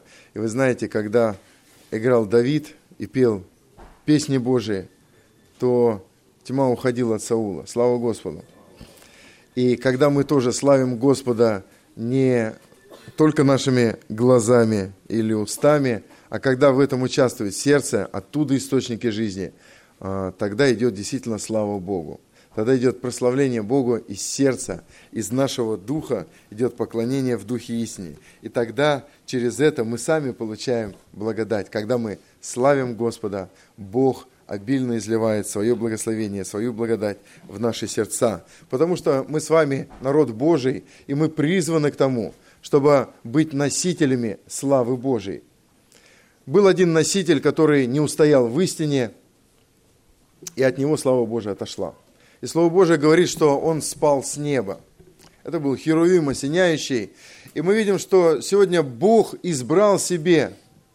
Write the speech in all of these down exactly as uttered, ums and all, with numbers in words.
И вы знаете, когда играл Давид и пел песни Божии, то тьма уходила от Саула. Слава Господу! И когда мы тоже славим Господа не только нашими глазами или устами, а когда в этом участвует сердце, оттуда источники жизни, тогда идет действительно слава Богу. Тогда идет прославление Богу из сердца, из нашего духа идет поклонение в духе истине. И тогда через это мы сами получаем благодать. Когда мы славим Господа, Бог обильно изливает свое благословение, свою благодать в наши сердца. Потому что мы с вами народ Божий, и мы призваны к тому, чтобы быть носителями славы Божией. Был один носитель, который не устоял в истине, и от него слава Божия отошла. И Слово Божие говорит, что он спал с неба. Это был Херувим осеняющий. И мы видим, что сегодня Бог избрал себе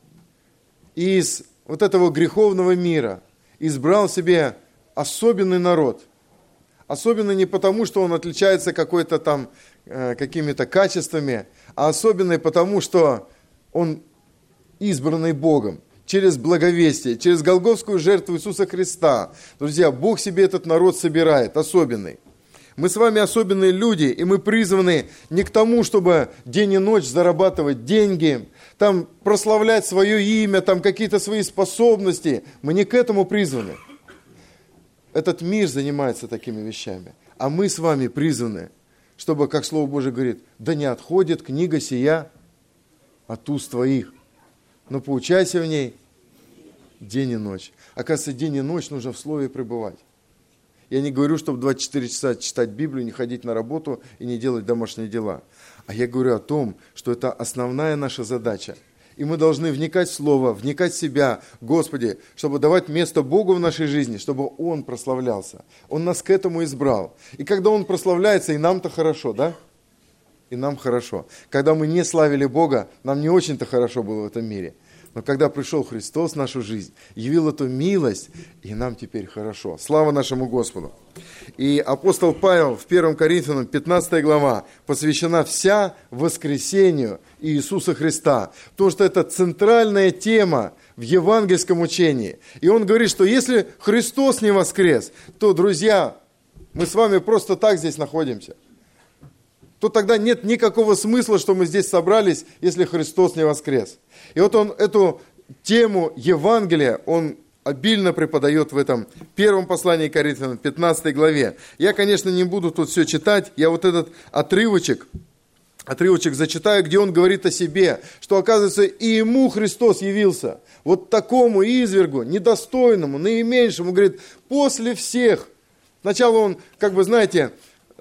из вот этого греховного мира, избрал себе особенный народ. Особенный не потому, что он отличается какой-то там э, какими-то качествами, а особенный потому, что он избранный Богом. Через благовестие, через голгофскую жертву Иисуса Христа. Друзья, Бог себе этот народ собирает, особенный. Мы с вами особенные люди, и мы призваны не к тому, чтобы день и ночь зарабатывать деньги, там прославлять свое имя, там какие-то свои способности. Мы не к этому призваны. Этот мир занимается такими вещами. А мы с вами призваны, чтобы, как Слово Божие говорит, да не отходит книга сия от уст твоих, но поучайся в ней день и ночь. Оказывается, день и ночь нужно в Слове пребывать. Я не говорю, чтобы двадцать четыре часа читать Библию, не ходить на работу и не делать домашние дела. А я говорю о том, что это основная наша задача. И мы должны вникать в Слово, вникать в себя, Господи, чтобы давать место Богу в нашей жизни, чтобы Он прославлялся. Он нас к этому избрал. И когда Он прославляется, и нам-то хорошо, да? И нам хорошо. Когда мы не славили Бога, нам не очень-то хорошо было в этом мире. Но когда пришел Христос в нашу жизнь, явил эту милость, и нам теперь хорошо. Слава нашему Господу! И апостол Павел в первом Коринфянам пятнадцатая глава посвящена вся воскресению Иисуса Христа. Потому что это центральная тема в евангельском учении. И он говорит, что если Христос не воскрес, то, друзья, мы с вами просто так здесь находимся. То тогда нет никакого смысла, что мы здесь собрались, если Христос не воскрес. И вот он эту тему Евангелия, он обильно преподает в этом первом послании к Коринфянам, пятнадцатой главе. Я, конечно, не буду тут все читать, я вот этот отрывочек, отрывочек зачитаю, где он говорит о себе, что, оказывается, и ему Христос явился, вот такому извергу, недостойному, наименьшему, говорит, после всех. Сначала он, как бы, знаете,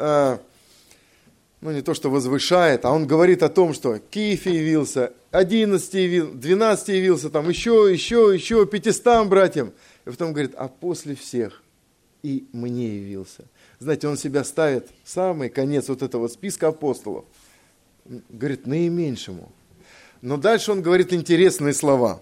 ну не то, что возвышает, а он говорит о том, что Кифе явился, одиннадцати явился, двенадцати явился, там еще, еще, еще, пятистам братьям. И потом говорит, а после всех и мне явился. Знаете, он себя ставит в самый конец вот этого списка апостолов. Говорит, наименьшему. Но дальше он говорит интересные слова.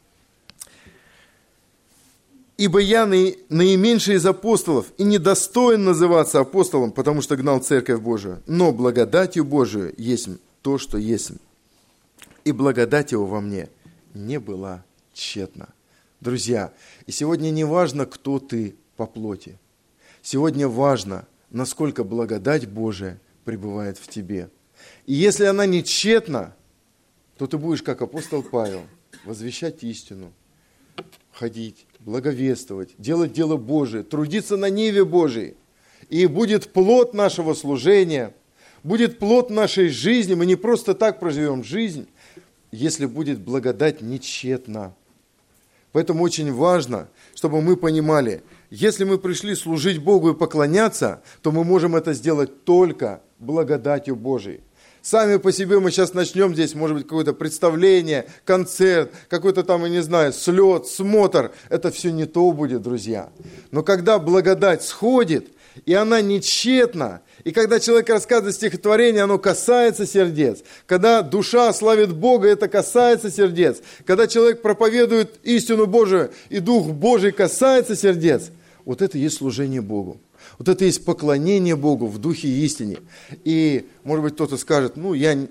«Ибо я наименьший из апостолов и недостоин называться апостолом, потому что гнал церковь Божию, но благодатью Божию есть то, что есть. И благодать его во мне не была тщетна». Друзья, и сегодня не важно, кто ты по плоти. Сегодня важно, насколько благодать Божия пребывает в тебе. И если она не тщетна, то ты будешь, как апостол Павел, возвещать истину, ходить, благовествовать, делать дело Божие, трудиться на ниве Божией. И будет плод нашего служения, будет плод нашей жизни. Мы не просто так проживем жизнь, если будет благодать нетщетна. Поэтому очень важно, чтобы мы понимали, если мы пришли служить Богу и поклоняться, то мы можем это сделать только благодатью Божией. Сами по себе мы сейчас начнем здесь, может быть, какое-то представление, концерт, какой-то там, я не знаю, слет, смотр. Это все не то будет, друзья. Но когда благодать сходит, и она не тщетна, и когда человек рассказывает стихотворение, оно касается сердец. Когда душа славит Бога, это касается сердец. Когда человек проповедует истину Божию, и Дух Божий касается сердец, вот это и есть служение Богу. Вот это и есть поклонение Богу в духе и истине. И, может быть, кто-то скажет, ну, я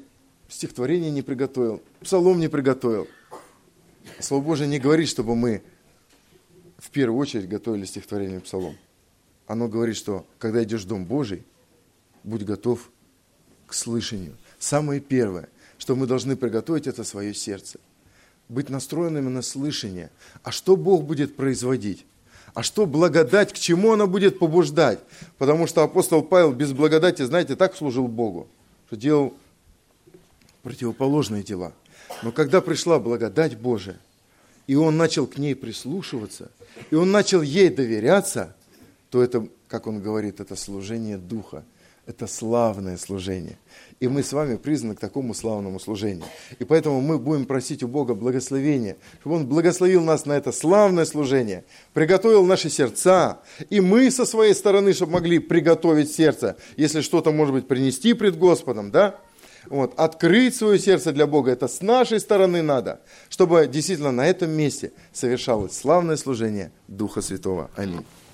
стихотворение не приготовил, псалом не приготовил. Слово Божие не говорит, чтобы мы в первую очередь готовили стихотворение и псалом. Оно говорит, что когда идешь в Дом Божий, будь готов к слышанию. Самое первое, что мы должны приготовить, это свое сердце. Быть настроенными на слышание. А что Бог будет производить? А что благодать, к чему она будет побуждать? Потому что апостол Павел без благодати, знаете, так служил Богу, что делал противоположные дела. Но когда пришла благодать Божия, и он начал к ней прислушиваться, и он начал ей доверяться, то это, как он говорит, это служение Духа. Это славное служение. И мы с вами призваны к такому славному служению. И поэтому мы будем просить у Бога благословения, чтобы Он благословил нас на это славное служение, приготовил наши сердца. И мы со своей стороны, чтобы могли приготовить сердце, если что-то, может быть, принести пред Господом, да? Вот, открыть свое сердце для Бога, это с нашей стороны надо, чтобы действительно на этом месте совершалось славное служение Духа Святого. Аминь.